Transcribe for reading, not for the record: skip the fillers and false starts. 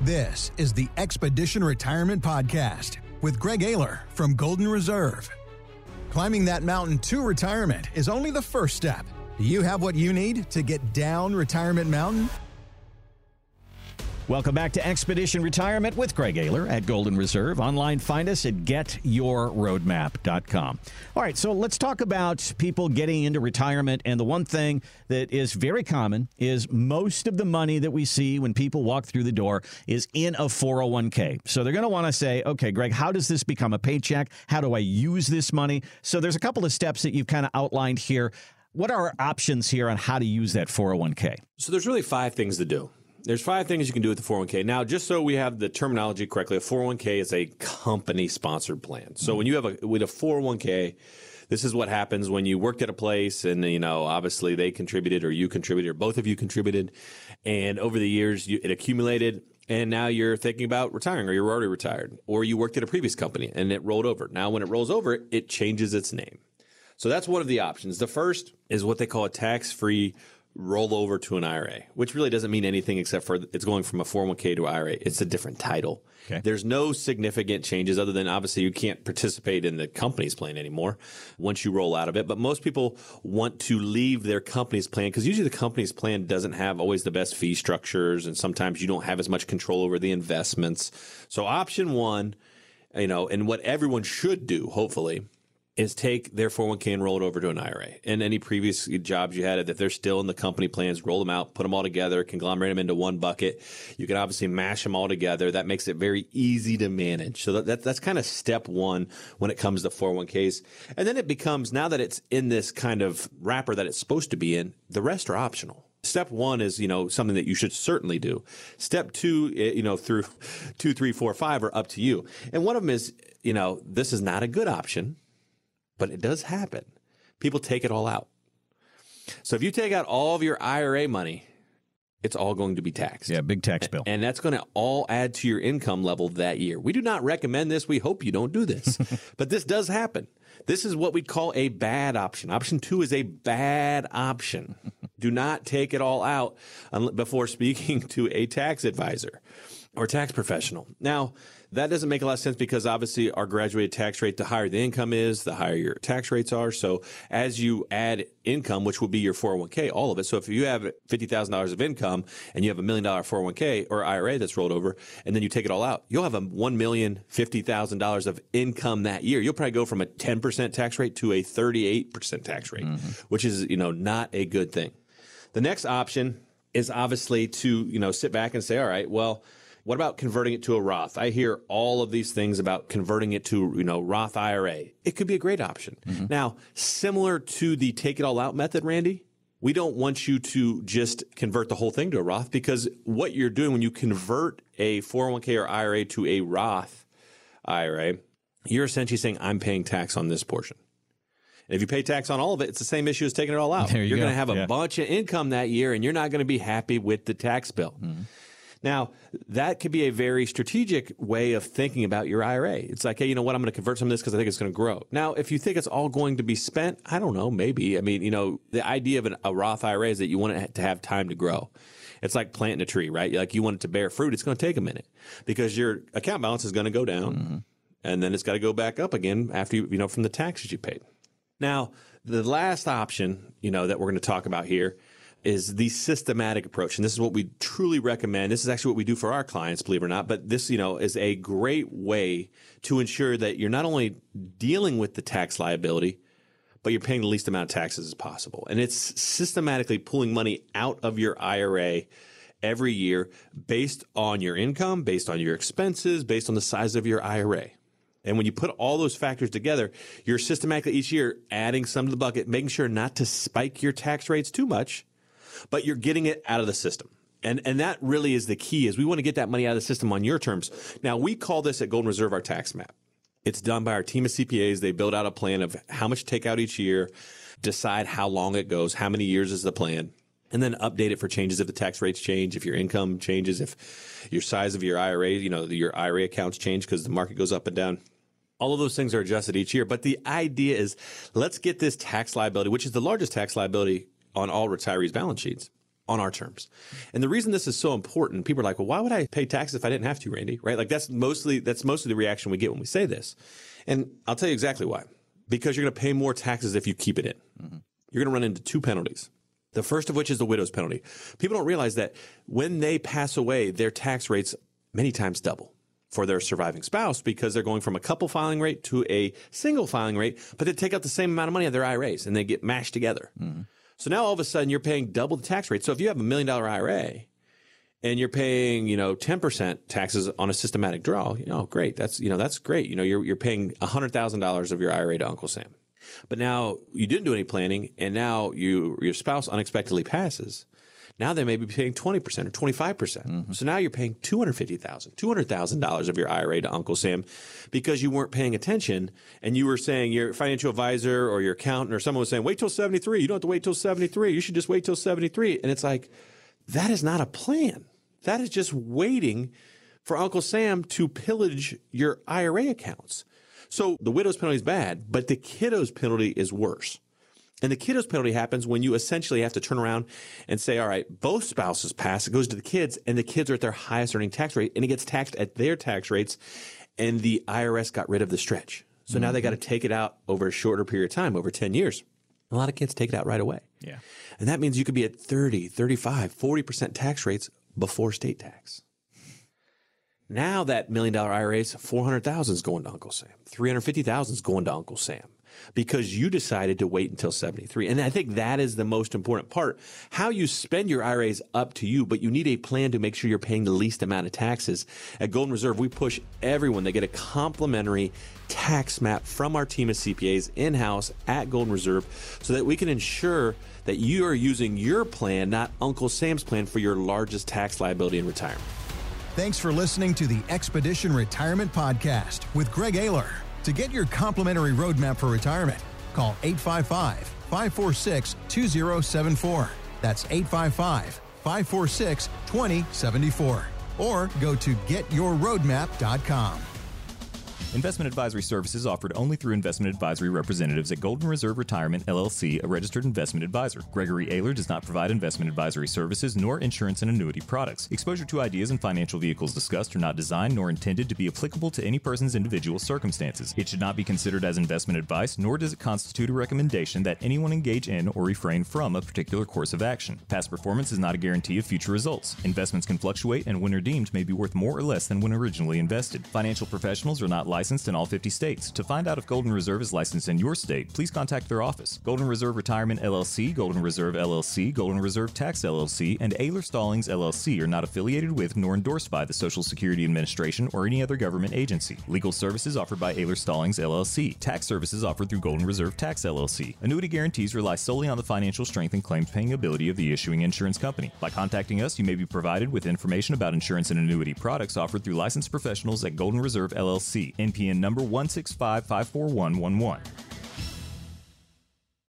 This is the Expedition Retirement Podcast with Greg Ayler from Golden Reserve. Climbing that mountain to retirement is only the first step. Do you have what you need to get down Retirement Mountain? Welcome back to Expedition Retirement with Greg Ayler at Golden Reserve. Online, find us at getyourroadmap.com. All right, so let's talk about people getting into retirement. And the one thing that is very common is most of the money that we see when people walk through the door is in a 401k. So they're going to want to say, okay, Greg, how does this become a paycheck? How do I use this money? So there's a couple of steps that you've kind of outlined here. What are our options here on how to use that 401k? So there's really 5 things to do. There's 5 things you can do with the 401k. Now, just so we have the terminology correctly, a 401k is a company-sponsored plan. So when you have with a 401k, this is what happens when you worked at a place and, obviously they contributed or you contributed or both of you contributed. And over the years, it accumulated. And now you're thinking about retiring or you're already retired. Or you worked at a previous company and it rolled over. Now, when it rolls over, it changes its name. So that's one of the options. The first is what they call a tax-free rollover to an IRA, which really doesn't mean anything except for it's going from a 401k to IRA. It's a different title. Okay. There's no significant changes other than obviously you can't participate in the company's plan anymore once you roll out of it. But most people want to leave their company's plan because usually the company's plan doesn't have always the best fee structures, and sometimes you don't have as much control over the investments. So option one, and what everyone should do, hopefully, is take their 401k and roll it over to an IRA. And any previous jobs you had, if they're still in the company plans, roll them out, put them all together, conglomerate them into one bucket. You can obviously mash them all together. That makes it very easy to manage. So that's kind of step one when it comes to 401ks. And then it becomes, now that it's in this kind of wrapper that it's supposed to be in, the rest are optional. Step one is, something that you should certainly do. Step two, through 2, 3, 4, 5 are up to you. And one of them is, this is not a good option, but it does happen. People take it all out. So if you take out all of your IRA money, it's all going to be taxed. Yeah, big tax bill. And that's going to all add to your income level that year. We do not recommend this. We hope you don't do this. But this does happen. This is what we call a bad option. Option 2 is a bad option. Do not take it all out before speaking to a tax advisor or tax professional. Now, that doesn't make a lot of sense because obviously our graduated tax rate, the higher the income is, the higher your tax rates are. So as you add income, which will be your 401k, all of it. So if you have $50,000 of income and you have $1 million 401k or IRA that's rolled over, and then you take it all out, you'll have a $1,050,000 of income that year. You'll probably go from a 10% tax rate to a 38% tax rate, which is, not a good thing. The next option is obviously to, sit back and say, all right, well, what about converting it to a Roth? I hear all of these things about converting it to, Roth IRA. It could be a great option. Now, similar to the take it all out method, Randy, we don't want you to just convert the whole thing to a Roth because what you're doing when you convert a 401k or IRA to a Roth IRA, you're essentially saying, I'm paying tax on this portion. And if you pay tax on all of it, it's the same issue as taking it all out. You're going to have a bunch of income that year, and you're not going to be happy with the tax bill. Now, that could be a very strategic way of thinking about your IRA. It's like, hey, you know what? I'm going to convert some of this because I think it's going to grow. Now, if you think it's all going to be spent, I don't know, maybe. I mean, the idea of a Roth IRA is that you want it to have time to grow. It's like planting a tree, right? Like you want it to bear fruit. It's going to take a minute because your account balance is going to go down and then it's got to go back up again after you, from the taxes you paid. Now, the last option, that we're going to talk about here is the systematic approach. And this is what we truly recommend. This is actually what we do for our clients, believe it or not. But this, is a great way to ensure that you're not only dealing with the tax liability, but you're paying the least amount of taxes as possible. And it's systematically pulling money out of your IRA every year based on your income, based on your expenses, based on the size of your IRA. And when you put all those factors together, you're systematically each year adding some to the bucket, making sure not to spike your tax rates too much, but you're getting it out of the system. And that really is the key, is we want to get that money out of the system on your terms. Now, we call this at Golden Reserve our tax map. It's done by our team of CPAs. They build out a plan of how much to take out each year, decide how long it goes, how many years is the plan, and then update it for changes if the tax rates change, if your income changes, if your size of your IRA, your IRA accounts change because the market goes up and down. All of those things are adjusted each year. But the idea is let's get this tax liability, which is the largest tax liability on all retirees' balance sheets. on our terms. And the reason this is so important, people are like, well, why would I pay taxes if I didn't have to, Randy? Right? Like that's mostly the reaction we get when we say this. And I'll tell you exactly why. Because you're going to pay more taxes if you keep it in. Mm-hmm. You're going to run into two penalties. The first of which is the widow's penalty. People don't realize that when they pass away, their tax rates many times double for their surviving spouse because they're going from a couple filing rate to a single filing rate, but they take out the same amount of money of their IRAs and they get mashed together. Mm-hmm. So now all of a sudden you're paying double the tax rate. So if you have $1 million IRA and you're paying, 10% taxes on a systematic draw, great. That's great. You're paying $100,000 of your IRA to Uncle Sam. But now you didn't do any planning and now your spouse unexpectedly passes. Now they may be paying 20% or 25%. Mm-hmm. So now you're paying $200,000 of your IRA to Uncle Sam because you weren't paying attention and you were saying your financial advisor or your accountant or someone was saying, wait till 73. You don't have to wait till 73. You should just wait till 73. And it's like, that is not a plan. That is just waiting for Uncle Sam to pillage your IRA accounts. So the widow's penalty is bad, but the kiddo's penalty is worse. And the kiddo's penalty happens when you essentially have to turn around and say, all right, both spouses pass, it goes to the kids, and the kids are at their highest earning tax rate, and it gets taxed at their tax rates, and the IRS got rid of the stretch. So now they got to take it out over a shorter period of time, over 10 years. A lot of kids take it out right away. Yeah. And that means you could be at 30, 35, 40% tax rates before state tax. Now that $1 million IRA, $400,000 is going to Uncle Sam. $350,000 is going to Uncle Sam because you decided to wait until 73. And I think that is the most important part. How you spend your IRA is up to you, but you need a plan to make sure you're paying the least amount of taxes. At Golden Reserve, we push everyone. They get a complimentary tax map from our team of CPAs in-house at Golden Reserve so that we can ensure that you are using your plan, not Uncle Sam's plan, for your largest tax liability in retirement. Thanks for listening to the Expedition Retirement Podcast with Greg Ayler. To get your complimentary roadmap for retirement, call 855-546-2074. That's 855-546-2074. Or go to getyourroadmap.com. Investment advisory services offered only through investment advisory representatives at Golden Reserve Retirement, LLC, a registered investment advisor. Gregory Ayler does not provide investment advisory services nor insurance and annuity products. Exposure to ideas and financial vehicles discussed are not designed nor intended to be applicable to any person's individual circumstances. It should not be considered as investment advice, nor does it constitute a recommendation that anyone engage in or refrain from a particular course of action. Past performance is not a guarantee of future results. Investments can fluctuate and when redeemed may be worth more or less than when originally invested. Financial professionals are not licensed in all 50 states. To find out if Golden Reserve is licensed in your state, please contact their office. Golden Reserve Retirement LLC, Golden Reserve LLC, Golden Reserve Tax LLC, and Ayler Stallings LLC are not affiliated with nor endorsed by the Social Security Administration or any other government agency. Legal services offered by Ayler Stallings LLC. Tax services offered through Golden Reserve Tax LLC. Annuity guarantees rely solely on the financial strength and claims paying ability of the issuing insurance company. By contacting us, you may be provided with information about insurance and annuity products offered through licensed professionals at Golden Reserve LLC. NPN number 165541111.